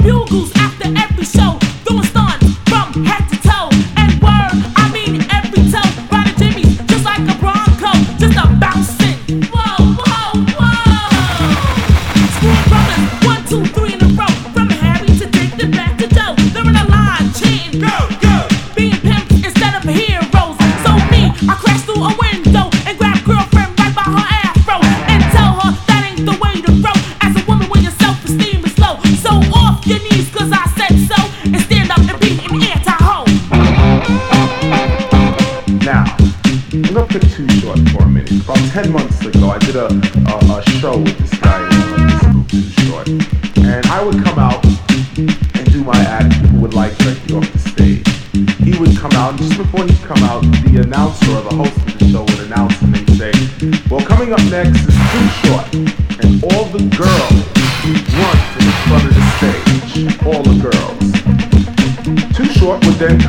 bugles after every show, doing stunts from head to toe. And word, I mean every toe. Riding Jimmy's just like a Bronco, just a bouncing. Whoa, whoa, whoa. Screw brothers, 1, 2, 3 in a row. From Harry to Dick to back to Joe. They're in a line, chanting, go, go. Being pimps instead of heroes. So me, I crash through a window and grab girlfriend right by her afro and tell her that ain't the way to grow. As a woman when your self-esteem is low, so off your knees 'cause I said so, and stand up and be an anti-ho. Now, I'm gonna put Too Short for a minute. About 10 months ago, I did a show with this guy, this group Too Short, and I would come out and do my act. People would like me off the stage. He would come out, and just before he'd come out, the announcer or the host of the show would announce and they'd say, well, coming up next is Too Short, and all the girls run to the front of the stage, all the girls. Too Short would then